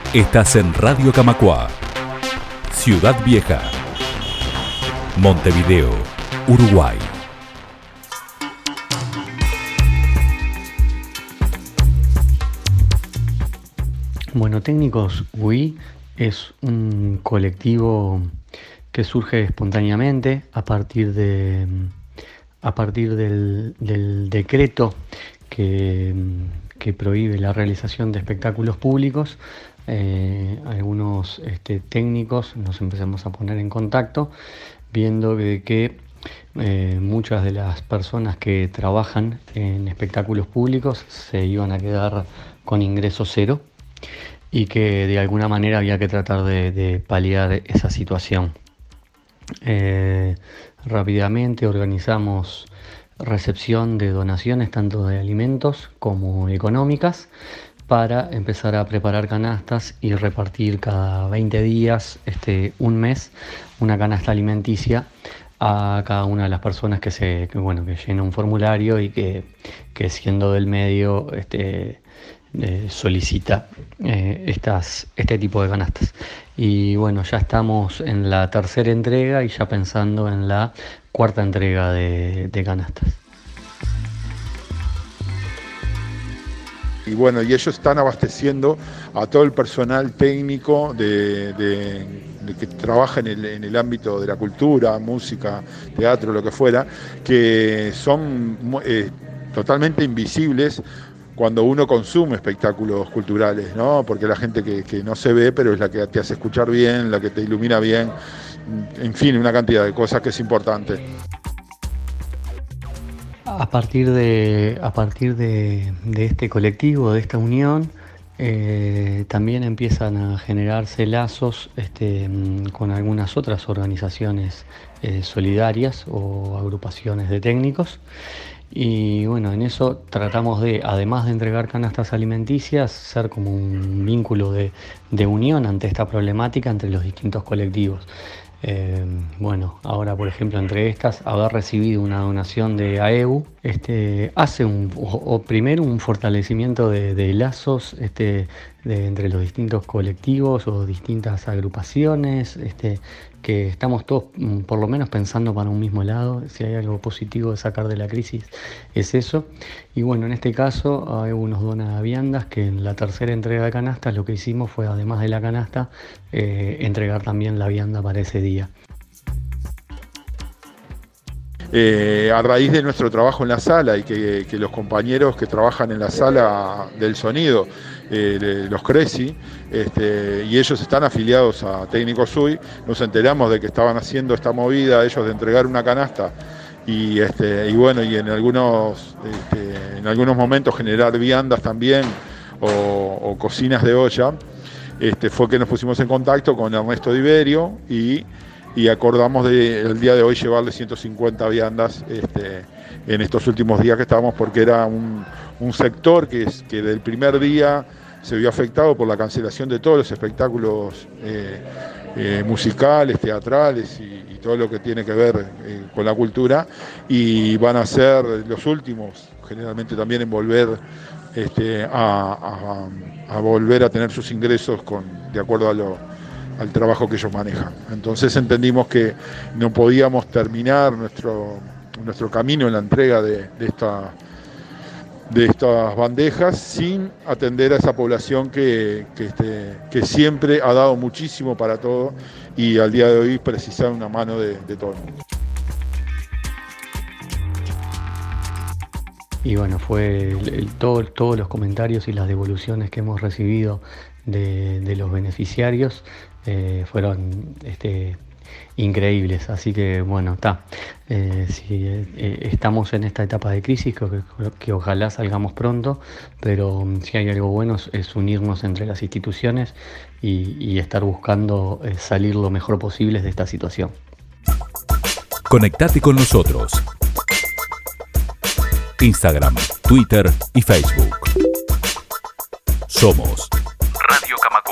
Estás en Radio Camacuá, Ciudad Vieja, Montevideo, Uruguay. Bueno, Técnicos UI es un colectivo que surge espontáneamente a partir del decreto que prohíbe la realización de espectáculos públicos. Algunos técnicos nos empezamos a poner en contacto viendo que muchas de las personas que trabajan en espectáculos públicos se iban a quedar con ingreso cero y que de alguna manera había que tratar de paliar esa situación. Rápidamente organizamos recepción de donaciones tanto de alimentos como económicas para empezar a preparar canastas y repartir cada 20 días, un mes, una canasta alimenticia a cada una de las personas que llena un formulario y que siendo del medio solicita este tipo de canastas. Y bueno, ya estamos en la tercera entrega y ya pensando en la cuarta entrega de canastas. Y bueno, y ellos están abasteciendo a todo el personal técnico de que trabaja en el ámbito de la cultura, música, teatro, lo que fuera, que son totalmente invisibles cuando uno consume espectáculos culturales, ¿no? Porque la gente que no se ve, pero es la que te hace escuchar bien, la que te ilumina bien, en fin, una cantidad de cosas que es importante. A partir de este colectivo, de esta unión, también empiezan a generarse lazos con algunas otras organizaciones solidarias o agrupaciones de técnicos. Y bueno, en eso tratamos de, además de entregar canastas alimenticias, ser como un vínculo de unión ante esta problemática entre los distintos colectivos. Ahora por ejemplo entre estas, haber recibido una donación de AEU hace primero un fortalecimiento de lazos entre los distintos colectivos o distintas agrupaciones, que estamos todos por lo menos pensando para un mismo lado. Si hay algo positivo de sacar de la crisis es eso. Y bueno, en este caso AEU nos dona viandas, que en la tercera entrega de canastas lo que hicimos fue, además de la canasta, entregar también la vianda para ese día. A raíz de nuestro trabajo en la sala y que los compañeros que trabajan en la sala del sonido, los CRESI, y ellos están afiliados a Técnicos UI, nos enteramos de que estaban haciendo esta movida ellos de entregar una canasta y en algunos momentos generar viandas también o cocinas de olla. Fue que nos pusimos en contacto con Ernesto Di Berio y acordamos el día de hoy llevarle 150 viandas en estos últimos días que estábamos, porque era un sector que del primer día se vio afectado por la cancelación de todos los espectáculos musicales, teatrales y todo lo que tiene que ver con la cultura, y van a ser los últimos generalmente también en volver a volver a tener sus ingresos de acuerdo al trabajo que ellos manejan. Entonces entendimos que no podíamos terminar nuestro camino en la entrega de estas bandejas sin atender a esa población que siempre ha dado muchísimo para todo y al día de hoy precisa una mano de todo el mundo. Y bueno, fue todos los comentarios y las devoluciones que hemos recibido de los beneficiarios fueron increíbles. Así que bueno, estamos en esta etapa de crisis que ojalá salgamos pronto, pero si hay algo bueno es unirnos entre las instituciones y estar buscando salir lo mejor posible de esta situación. Conectate con nosotros. Instagram, Twitter y Facebook. Somos Radio Camacuá.